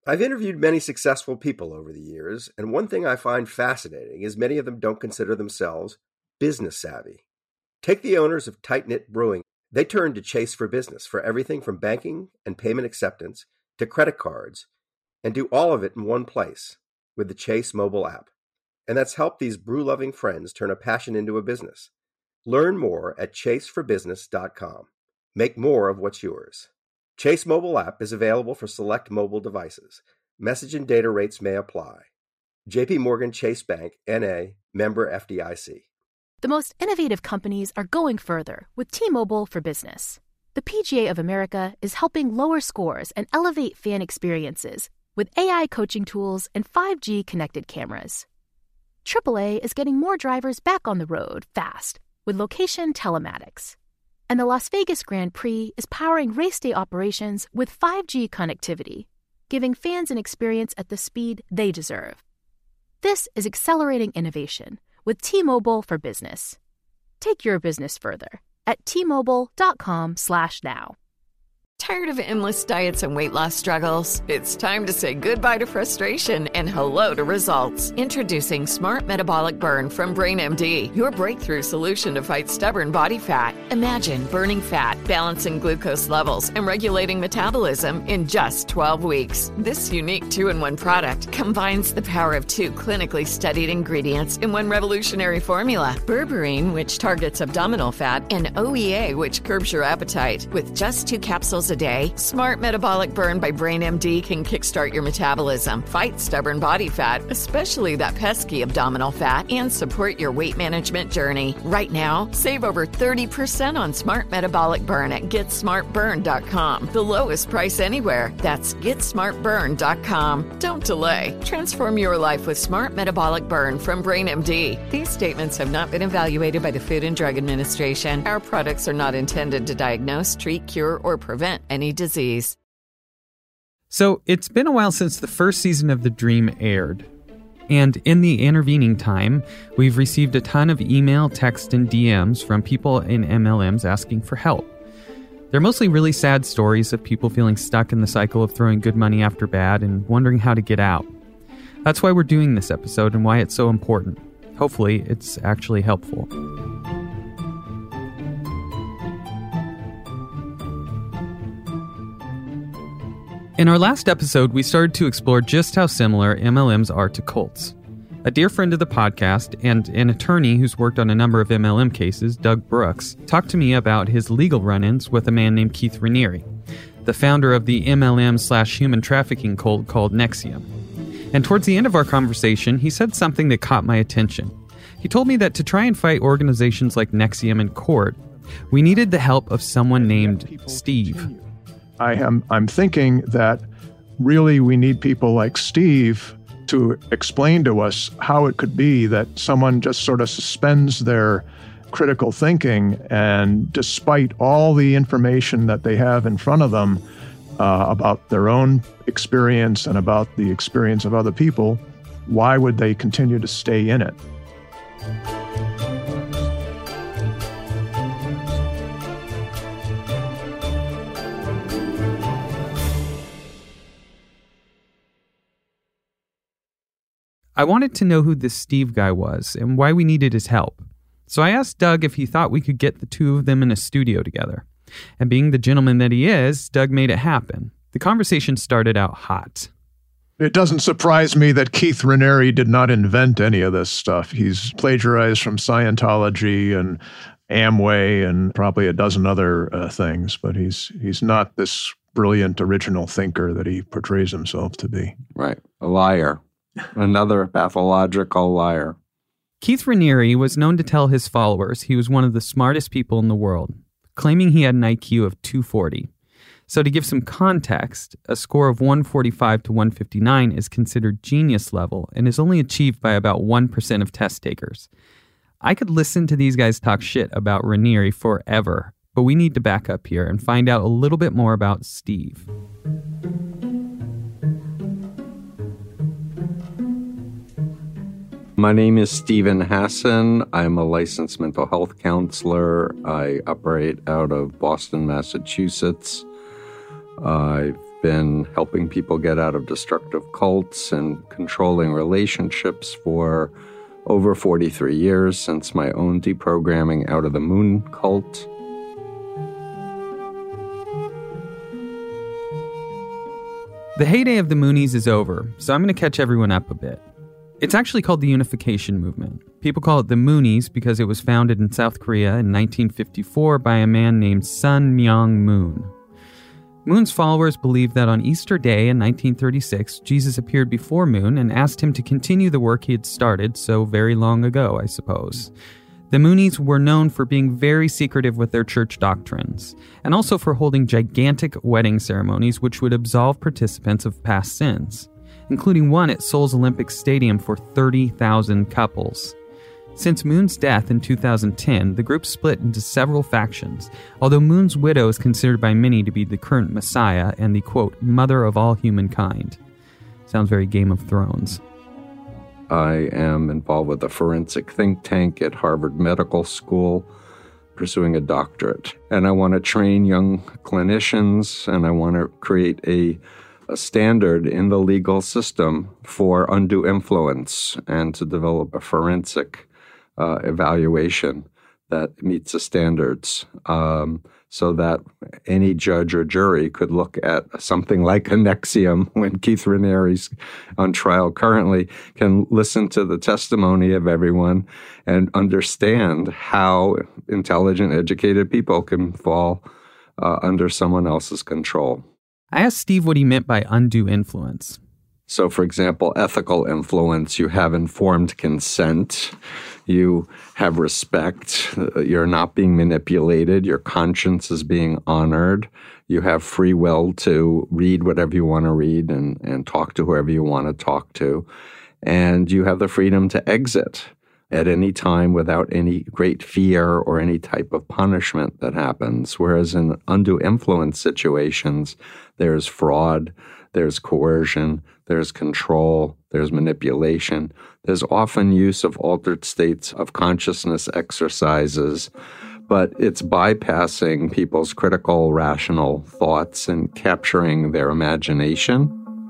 I've interviewed many successful people over the years, and one thing I find fascinating is many of them don't consider themselves business savvy. Take the owners of Tight Knit Brewing. They turned to Chase for Business for everything from banking and payment acceptance to credit cards, and do all of it in one place with the Chase mobile app. And that's helped these brew-loving friends turn a passion into a business. Learn more at chaseforbusiness.com. Make more of what's yours. Chase mobile app is available for select mobile devices. Message and data rates may apply. J.P. Morgan Chase Bank, N.A., member FDIC. The most innovative companies are going further with T-Mobile for Business. The PGA of America is helping lower scores and elevate fan experiences with AI coaching tools and 5G connected cameras. AAA is getting more drivers back on the road fast with location telematics. And the Las Vegas Grand Prix is powering race day operations with 5G connectivity, giving fans an experience at the speed they deserve. This is accelerating innovation with T-Mobile for Business. Take your business further at T-Mobile.com/now. Tired of endless diets and weight loss struggles? It's time to say goodbye to frustration and hello to results. Introducing Smart Metabolic Burn from BrainMD, your breakthrough solution to fight stubborn body fat. Imagine burning fat, balancing glucose levels, and regulating metabolism in just 12 weeks. This unique 2-in-1 product combines the power of 2 clinically studied ingredients in one revolutionary formula. Berberine, which targets abdominal fat, and OEA, which curbs your appetite. With just 2 capsules a day, Smart Metabolic Burn by BrainMD can kickstart your metabolism, fight stubborn body fat, especially that pesky abdominal fat, and support your weight management journey. Right now, save over 30% on Smart Metabolic Burn at GetSmartBurn.com. The lowest price anywhere. That's GetSmartBurn.com. Don't delay. Transform your life with Smart Metabolic Burn from BrainMD. These statements have not been evaluated by the Food and Drug Administration. Our products are not intended to diagnose, treat, cure, or prevent any disease. So it's been a while since the first season of The Dream aired. And in the intervening time, we've received a ton of email, text, and DMs from people in MLMs asking for help. They're mostly really sad stories of people feeling stuck in the cycle of throwing good money after bad and wondering how to get out. That's why we're doing this episode and why it's so important. Hopefully, it's actually helpful. In our last episode, we started to explore just how similar MLMs are to cults. A dear friend of the podcast and an attorney who's worked on a number of MLM cases, Doug Brooks, talked to me about his legal run-ins with a man named Keith Raniere, the founder of the MLM/human trafficking cult called NXIVM. And towards the end of our conversation, he said something that caught my attention. He told me that to try and fight organizations like NXIVM in court, we needed the help of someone named Steve. I'm thinking that really we need people like Steve to explain to us how it could be that someone just sort of suspends their critical thinking and despite all the information that they have in front of them about their own experience and about the experience of other people, why would they continue to stay in it? I wanted to know who this Steve guy was and why we needed his help. So I asked Doug if he thought we could get the two of them in a studio together. And being the gentleman that he is, Doug made it happen. The conversation started out hot. It doesn't surprise me that Keith Raniere did not invent any of this stuff. He's plagiarized from Scientology and Amway and probably a dozen other things, but he's not this brilliant original thinker that he portrays himself to be. Right. A liar. Another pathological liar. Keith Raniere was known to tell his followers he was one of the smartest people in the world, claiming he had an IQ of 240. So to give some context, a score of 145 to 159 is considered genius level and is only achieved by about 1% of test takers. I could listen to these guys talk shit about Raniere forever, but we need to back up here and find out a little bit more about Steve. My name is Stephen Hassan. I'm a licensed mental health counselor. I operate out of Boston, Massachusetts. I've been helping people get out of destructive cults and controlling relationships for over 43 years since my own deprogramming out of the Moon cult. The heyday of the Moonies is over, so I'm going to catch everyone up a bit. It's actually called the Unification Movement. People call it the Moonies because it was founded in South Korea in 1954 by a man named Sun Myung Moon. Moon's followers believe that on Easter Day in 1936, Jesus appeared before Moon and asked him to continue the work he had started so very long ago, I suppose. The Moonies were known for being very secretive with their church doctrines, and also for holding gigantic wedding ceremonies which would absolve participants of past sins, including one at Seoul's Olympic Stadium for 30,000 couples. Since Moon's death in 2010, the group split into several factions, although Moon's widow is considered by many to be the current messiah and the, quote, mother of all humankind. Sounds very Game of Thrones. I am involved with a forensic think tank at Harvard Medical School, pursuing a doctorate. And I want to train young clinicians, and I want to create a standard in the legal system for undue influence and to develop a forensic evaluation that meets the standards so that any judge or jury could look at something like NXIVM when Keith Raniere's on trial currently, can listen to the testimony of everyone and understand how intelligent, educated people can fall under someone else's control. I asked Steve what he meant by undue influence. So, for example, ethical influence, you have informed consent, you have respect, you're not being manipulated, your conscience is being honored, you have free will to read whatever you want to read and talk to whoever you want to talk to, and you have the freedom to exit at any time without any great fear or any type of punishment that happens. Whereas in undue influence situations, there's fraud, there's coercion, there's control, there's manipulation. There's often use of altered states of consciousness exercises, but it's bypassing people's critical, rational thoughts and capturing their imagination.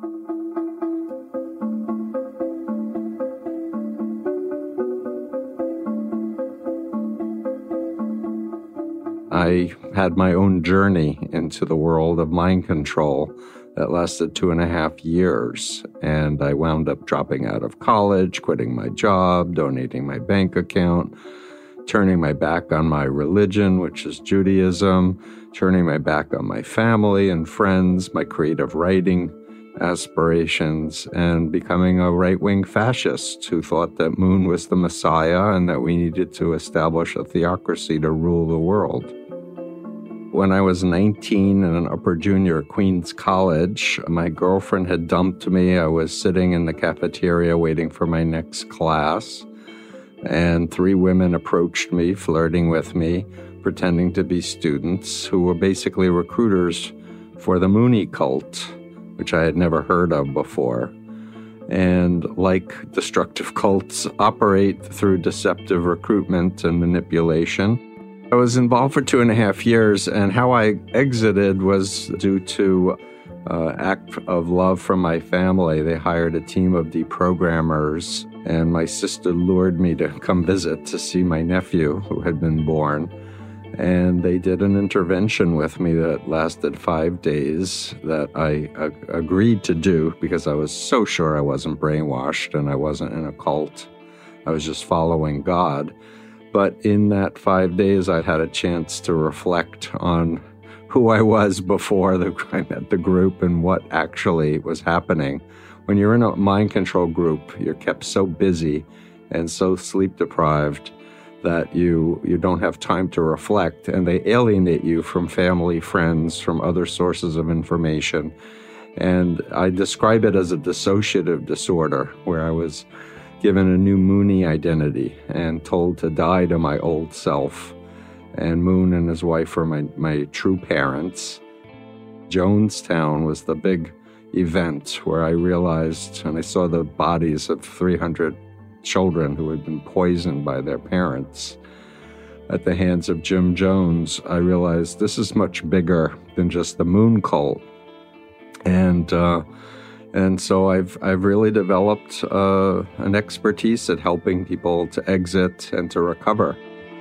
I had my own journey into the world of mind control that lasted 2.5 years, and I wound up dropping out of college, quitting my job, donating my bank account, turning my back on my religion, which is Judaism, turning my back on my family and friends, my creative writing aspirations, and becoming a right-wing fascist who thought that Moon was the Messiah and that we needed to establish a theocracy to rule the world. When I was 19 and an upper junior at Queens College, my girlfriend had dumped me. I was sitting in the cafeteria waiting for my next class, and 3 women approached me, flirting with me, pretending to be students who were basically recruiters for the Mooney cult, which I had never heard of before. And like destructive cults operate through deceptive recruitment and manipulation, I was involved for 2.5 years, and how I exited was due to act of love from my family. They hired a team of deprogrammers, and my sister lured me to come visit to see my nephew who had been born. And they did an intervention with me that lasted 5 days that I agreed to do because I was so sure I wasn't brainwashed and I wasn't in a cult. I was just following God. But in that 5 days, I had a chance to reflect on who I was before I met the group and what actually was happening. When you're in a mind control group, you're kept so busy and so sleep deprived that you don't have time to reflect, and they alienate you from family, friends, from other sources of information. And I describe it as a dissociative disorder, where I was given a new Mooney identity and told to die to my old self. And Moon and his wife were my true parents. Jonestown was the big event where I realized, and I saw the bodies of 300 children who had been poisoned by their parents at the hands of Jim Jones. I realized this is much bigger than just the Moon cult. And so I've really developed an expertise at helping people to exit and to recover.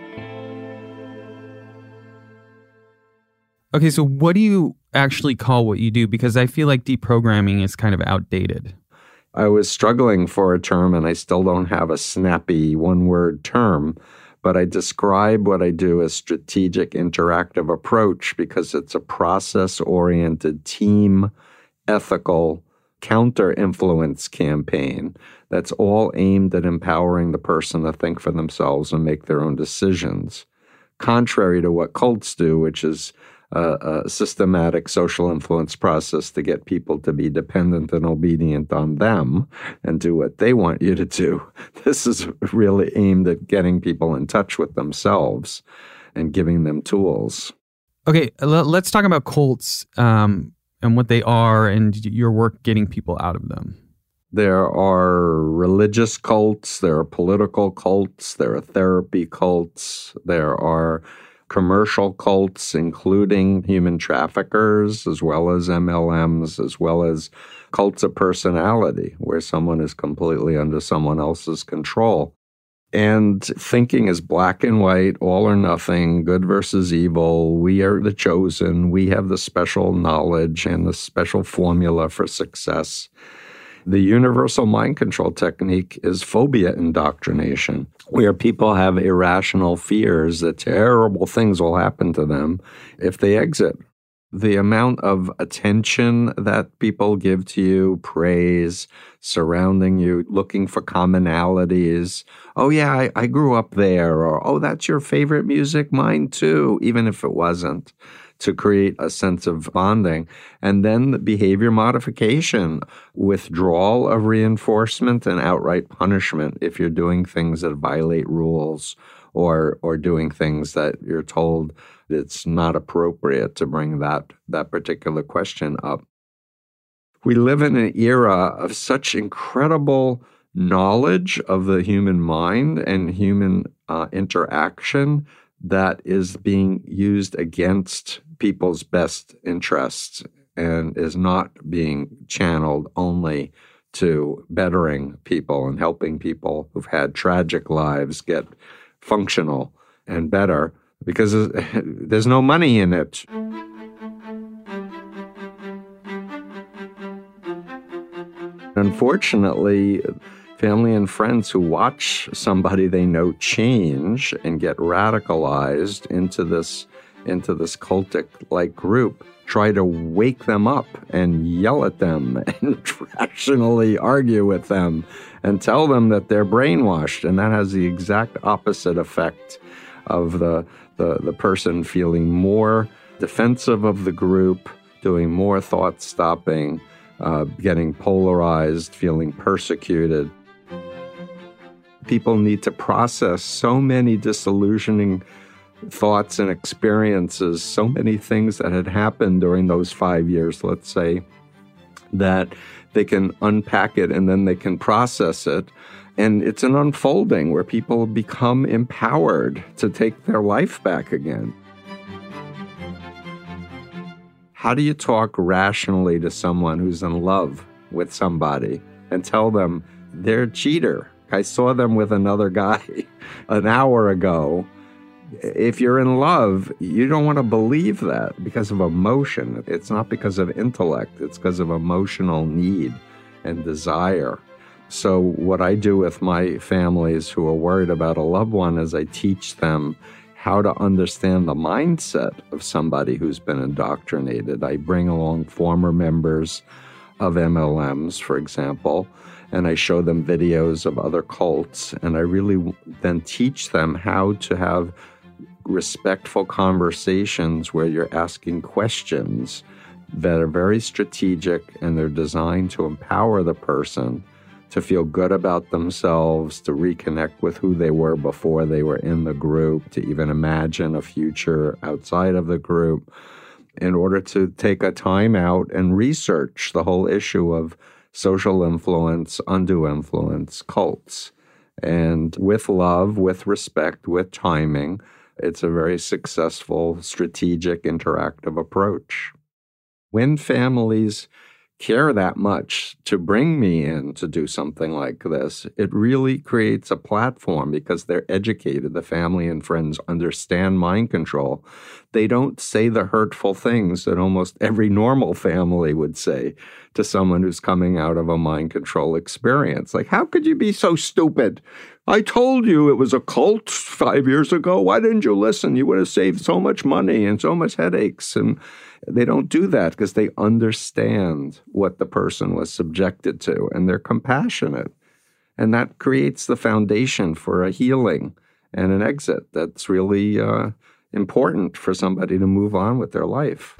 Okay, so what do you actually call what you do? Because I feel like deprogramming is kind of outdated. I was struggling for a term, and I still don't have a snappy one-word term, but I describe what I do as strategic interactive approach because it's a process-oriented, team, ethical, counter-influence campaign that's all aimed at empowering the person to think for themselves and make their own decisions, contrary to what cults do, which is a systematic social influence process to get people to be dependent and obedient on them and do what they want you to do. This is really aimed at getting people in touch with themselves and giving them tools. Okay, let's talk about cults and what they are and your work getting people out of them. There are religious cults, there are political cults, there are therapy cults, there are commercial cults, including human traffickers, as well as MLMs, as well as cults of personality, where someone is completely under someone else's control. And thinking is black and white, all or nothing, good versus evil. We are the chosen. We have the special knowledge and the special formula for success. The universal mind control technique is phobia indoctrination, where people have irrational fears that terrible things will happen to them if they exit. The amount of attention that people give to you, praise, surrounding you, looking for commonalities. Oh, yeah, I grew up there. Or, oh, that's your favorite music? Mine too, even if it wasn't, to create a sense of bonding. And then the behavior modification, withdrawal of reinforcement and outright punishment if you're doing things that violate rules or doing things that you're told it's not appropriate to bring that particular question up. We live in an era of such incredible knowledge of the human mind and human interaction that is being used against people's best interests and is not being channeled only to bettering people and helping people who've had tragic lives get functional and better, because there's no money in it. Unfortunately, family and friends who watch somebody they know change and get radicalized into this cultic-like group try to wake them up and yell at them and rationally argue with them and tell them that they're brainwashed. And that has the exact opposite effect of the person feeling more defensive of the group, doing more thought stopping, getting polarized, feeling persecuted. People need to process so many disillusioning thoughts and experiences, so many things that had happened during those 5 years, let's say, that they can unpack it and then they can process it. And it's an unfolding where people become empowered to take their life back again. How do you talk rationally to someone who's in love with somebody and tell them they're a cheater? I saw them with another guy an hour ago. If you're in love, you don't want to believe that because of emotion. It's not because of intellect. It's because of emotional need and desire. So what I do with my families who are worried about a loved one is I teach them how to understand the mindset of somebody who's been indoctrinated. I bring along former members of MLMs, for example, and I show them videos of other cults, and I really then teach them how to have respectful conversations where you're asking questions that are very strategic and they're designed to empower the person to feel good about themselves, to reconnect with who they were before they were in the group, to even imagine a future outside of the group, in order to take a time out and research the whole issue of social influence, undue influence, cults. And with love, with respect, with timing, it's a very successful, strategic, interactive approach. When families care that much to bring me in to do something like this, it really creates a platform because they're educated. The family and friends understand mind control. They don't say the hurtful things that almost every normal family would say to someone who's coming out of a mind control experience. Like, how could you be so stupid? I told you it was a cult 5 years ago. Why didn't you listen? You would have saved so much money and so much headaches. And they don't do that because they understand what the person was subjected to, and they're compassionate. And that creates the foundation for a healing and an exit that's really important for somebody to move on with their life.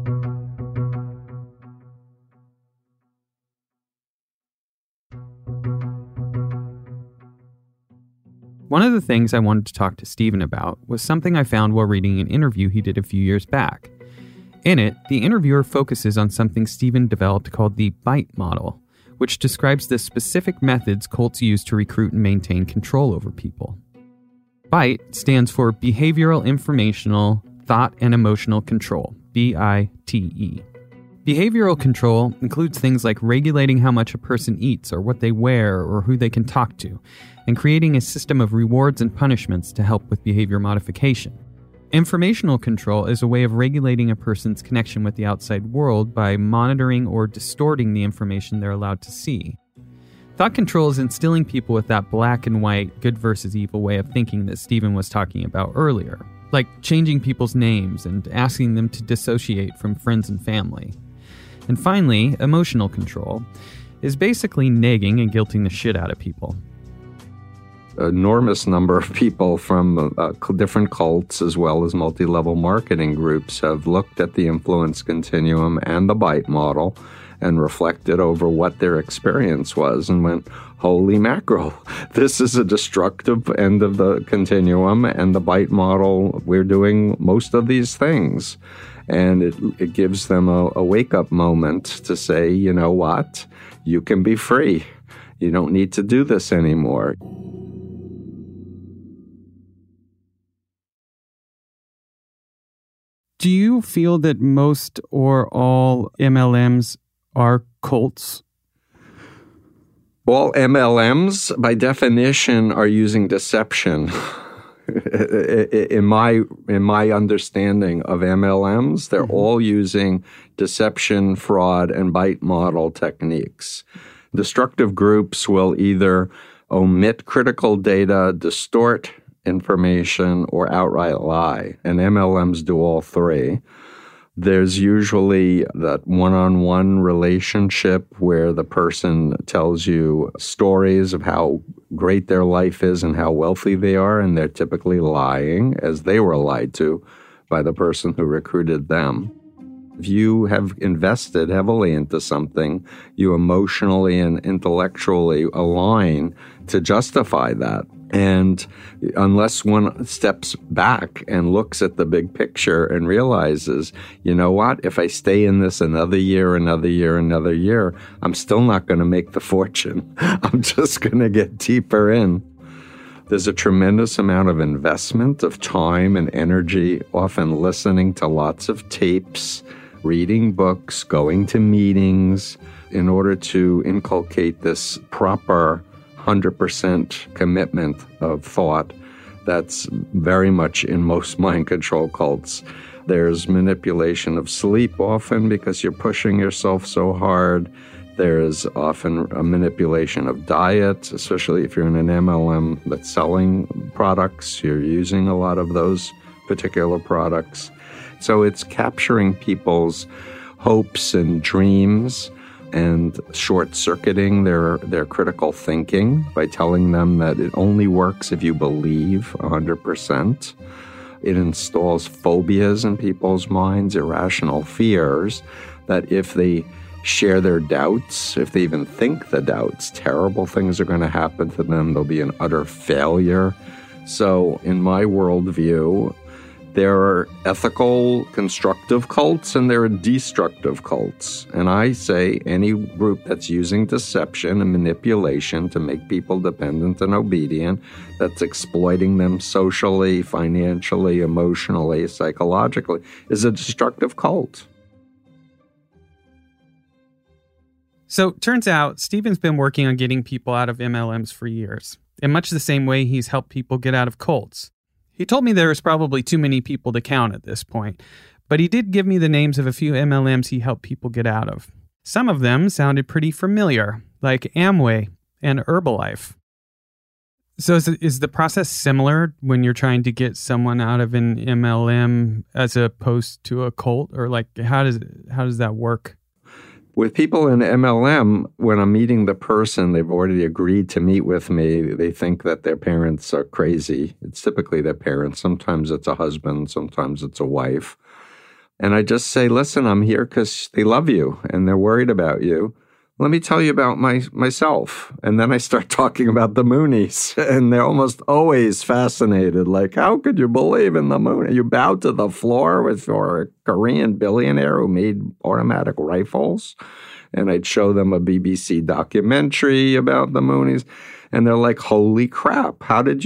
One of the things I wanted to talk to Stephen about was something I found while reading an interview he did a few years back. In it, the interviewer focuses on something Stephen developed called the BITE model, which describes the specific methods cults use to recruit and maintain control over people. BITE stands for Behavioral, Informational, Thought, and Emotional Control, BITE. Behavioral control includes things like regulating how much a person eats or what they wear or who they can talk to, and creating a system of rewards and punishments to help with behavior modification. Informational control is a way of regulating a person's connection with the outside world by monitoring or distorting the information they're allowed to see. Thought control is instilling people with that black and white, good versus evil way of thinking that Stephen was talking about earlier, like changing people's names and asking them to dissociate from friends and family. And finally, emotional control is basically nagging and guilting the shit out of people. Enormous number of people from different cults as well as multi-level marketing groups have looked at the influence continuum and the BITE model and reflected over what their experience was and went, holy mackerel, this is a destructive end of the continuum, and the BITE model, we're doing most of these things. And it gives them a wake-up moment to say, you know what, you can be free. You don't need to do this anymore. Do you feel that most or all MLMs are cults? All MLMs, by definition, are using deception. In my understanding of MLMs, they're all using deception, fraud, and BITE model techniques. Destructive groups will either omit critical data, distort information, or outright lie. And MLMs do all three. There's usually that one-on-one relationship where the person tells you stories of how great their life is and how wealthy they are, and they're typically lying, as they were lied to by the person who recruited them. If you have invested heavily into something, you emotionally and intellectually align to justify that. And unless one steps back and looks at the big picture and realizes, you know what, if I stay in this another year, I'm still not going to make the fortune. I'm just going to get deeper in. There's a tremendous amount of investment of time and energy, often listening to lots of tapes, reading books, going to meetings, in order to inculcate this proper 100% commitment of thought that's very much in most mind control cults. There's manipulation of sleep often because you're pushing yourself so hard. There's often a manipulation of diet, especially if you're in an MLM that's selling products. You're using a lot of those particular products. So it's capturing people's hopes and dreams and short-circuiting their critical thinking by telling them that it only works if you believe 100%. It installs phobias in people's minds, irrational fears, that if they share their doubts, if they even think the doubts, terrible things are going to happen to them. They'll be an utter failure. So in my worldview, there are ethical, constructive cults, and there are destructive cults. And I say any group that's using deception and manipulation to make people dependent and obedient, that's exploiting them socially, financially, emotionally, psychologically, is a destructive cult. So, turns out, Stephen's been working on getting people out of MLMs for years, in much the same way he's helped people get out of cults. He told me there's probably too many people to count at this point, but he did give me the names of a few MLMs he helped people get out of. Some of them sounded pretty familiar, like Amway and Herbalife. So is the process similar when you're trying to get someone out of an MLM as opposed to a cult? Or like, how does that work? With people in MLM, when I'm meeting the person, they've already agreed to meet with me. They think that their parents are crazy. It's typically their parents. Sometimes it's a husband. Sometimes it's a wife. And I just say, listen, I'm here because they love you and they're worried about you. Let me tell you about myself. And then I start talking about the Moonies. And they're almost always fascinated. Like, how could you believe in the Moonies? You bowed to the floor for a Korean billionaire who made automatic rifles? And I'd show them a BBC documentary about the Moonies. And they're like, holy crap,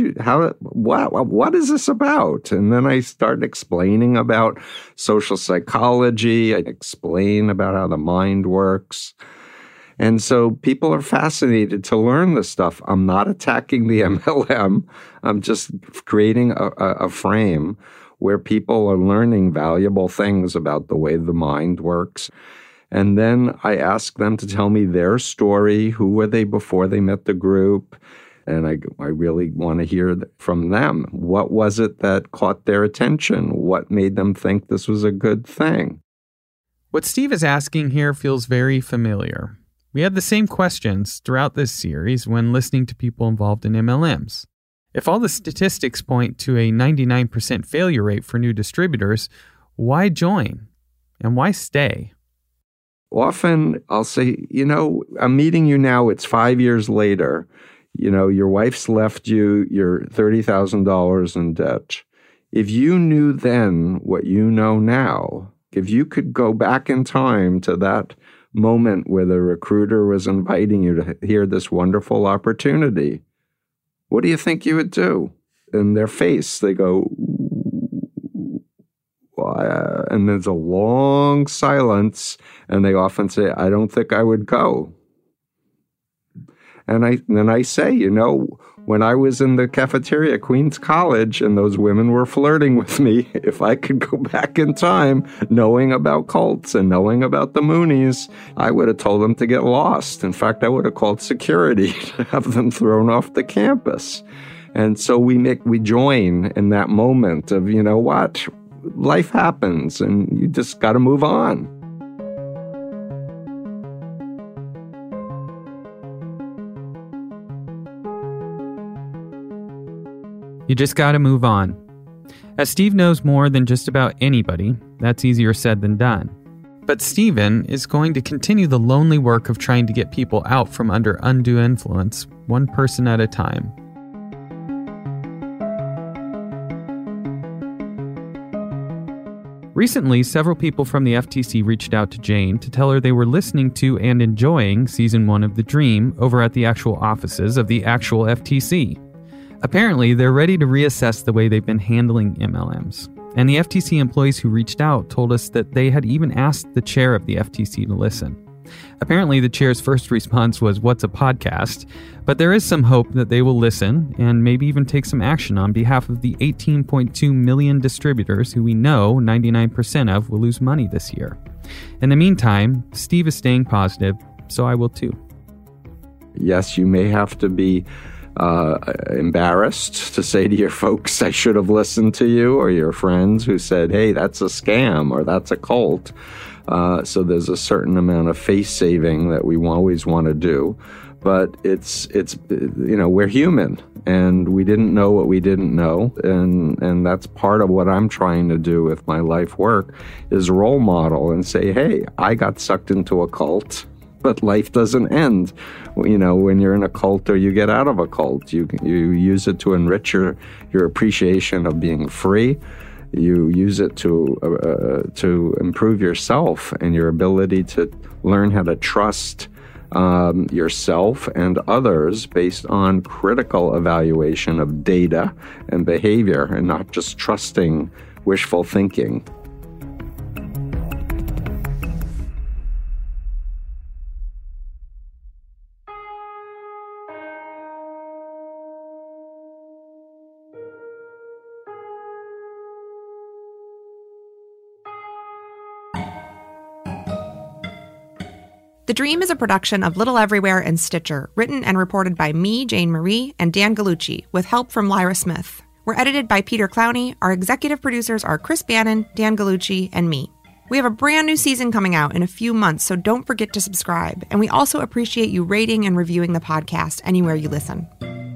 what is this about? And then I start explaining about social psychology. I explain about how the mind works. And so people are fascinated to learn this stuff. I'm not attacking the MLM. I'm just creating a frame where people are learning valuable things about the way the mind works. And then I ask them to tell me their story. Who were they before they met the group? And I really want to hear from them. What was it that caught their attention? What made them think this was a good thing? What Steve is asking here feels very familiar. We had the same questions throughout this series when listening to people involved in MLMs. If all the statistics point to a 99% failure rate for new distributors, why join? And why stay? Often I'll say, I'm meeting you now, it's 5 years later. Your wife's left you, you're $30,000 in debt. If you knew then what you know now, if you could go back in time to that moment where the recruiter was inviting you to hear this wonderful opportunity, what do you think you would do? In their face, they go, why? And there's a long silence, and they often say, I don't think I would go. And then I say, when I was in the cafeteria at Queens College and those women were flirting with me, if I could go back in time knowing about cults and knowing about the Moonies, I would have told them to get lost. In fact, I would have called security to have them thrown off the campus. And so we join in that moment of, what? Life happens and you just got to move on. You just got to move on. As Steve knows more than just about anybody, that's easier said than done. But Stephen is going to continue the lonely work of trying to get people out from under undue influence, one person at a time. Recently, several people from the FTC reached out to Jane to tell her they were listening to and enjoying Season 1 of The Dream over at the actual offices of the actual FTC. Apparently, they're ready to reassess the way they've been handling MLMs. And the FTC employees who reached out told us that they had even asked the chair of the FTC to listen. Apparently, the chair's first response was, "What's a podcast?" But there is some hope that they will listen and maybe even take some action on behalf of the 18.2 million distributors who we know 99% of will lose money this year. In the meantime, Steve is staying positive, so I will too. Yes, you may have to be embarrassed to say to your folks, I should have listened to you, or your friends who said, hey, that's a scam or that's a cult. So there's a certain amount of face saving that we always want to do. But it's we're human and we didn't know what we didn't know. And that's part of what I'm trying to do with my life work is role model and say, hey, I got sucked into a cult. But life doesn't end, when you're in a cult or you get out of a cult. You use it to enrich your appreciation of being free. You use it to improve yourself and your ability to learn how to trust yourself and others based on critical evaluation of data and behavior, and not just trusting wishful thinking. The Dream is a production of Little Everywhere and Stitcher, written and reported by me, Jane Marie, and Dan Gallucci, with help from Lyra Smith. We're edited by Peter Clowney. Our executive producers are Chris Bannon, Dan Gallucci, and me. We have a brand new season coming out in a few months, so don't forget to subscribe. And we also appreciate you rating and reviewing the podcast anywhere you listen.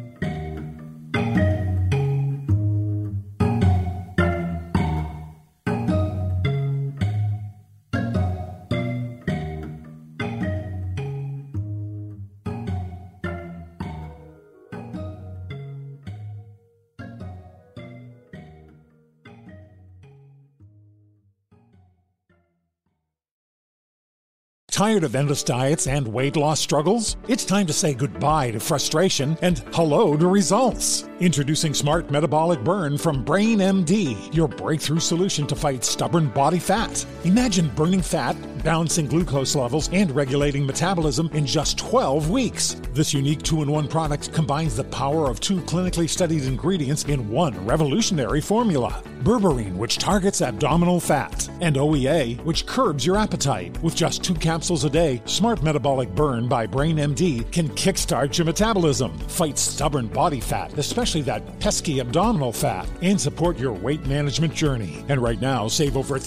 Tired of endless diets and weight loss struggles? It's time to say goodbye to frustration and hello to results. Introducing Smart Metabolic Burn from Brain MD, your breakthrough solution to fight stubborn body fat. Imagine burning fat, balancing glucose levels, and regulating metabolism in just 12 weeks. This unique 2-in-1 product combines the power of 2 clinically studied ingredients in one revolutionary formula. Berberine, which targets abdominal fat, and OEA, which curbs your appetite. With just 2 capsules a day, Smart Metabolic Burn by Brain MD can kickstart your metabolism, fight stubborn body fat, especially that pesky abdominal fat, and support your weight management journey. And right now, save over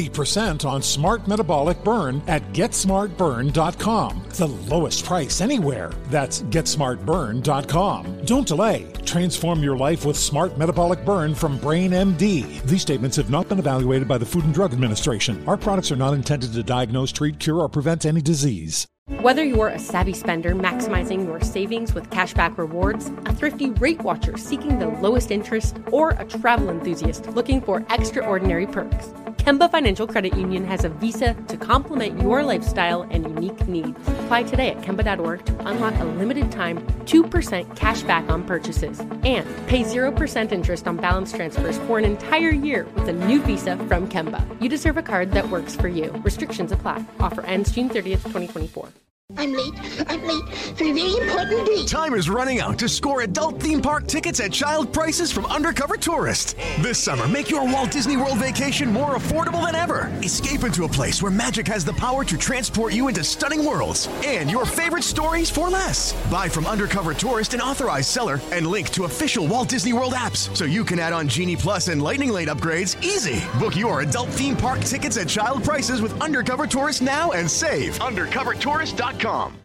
30% on Smart Metabolic Burn at GetSmartBurn.com. The lowest price anywhere. That's GetSmartBurn.com. Don't delay. Transform your life with Smart Metabolic Burn from Brain MD. These statements have not been evaluated by the Food and Drug Administration. Our products are not intended to diagnose, treat, cure, or prevent any disease. Whether you're a savvy spender maximizing your savings with cashback rewards, a thrifty rate watcher seeking the lowest interest, or a travel enthusiast looking for extraordinary perks, Kemba Financial Credit Union has a visa to complement your lifestyle and unique needs. Apply today at Kemba.org to unlock a limited time 2% cash back on purchases and pay 0% interest on balance transfers for an entire year with a new visa from Kemba. You deserve a card that works for you. Restrictions apply. Offer ends June 30th, 2024. I'm late for a very important date. Time is running out to score adult theme park tickets at child prices from Undercover Tourist. This summer, make your Walt Disney World vacation more affordable than ever. Escape into a place where magic has the power to transport you into stunning worlds and your favorite stories for less. Buy from Undercover Tourist, an authorized seller, and link to official Walt Disney World apps so you can add on Genie Plus and Lightning Lane upgrades easy. Book your adult theme park tickets at child prices with Undercover Tourist now and save. UndercoverTourist.com.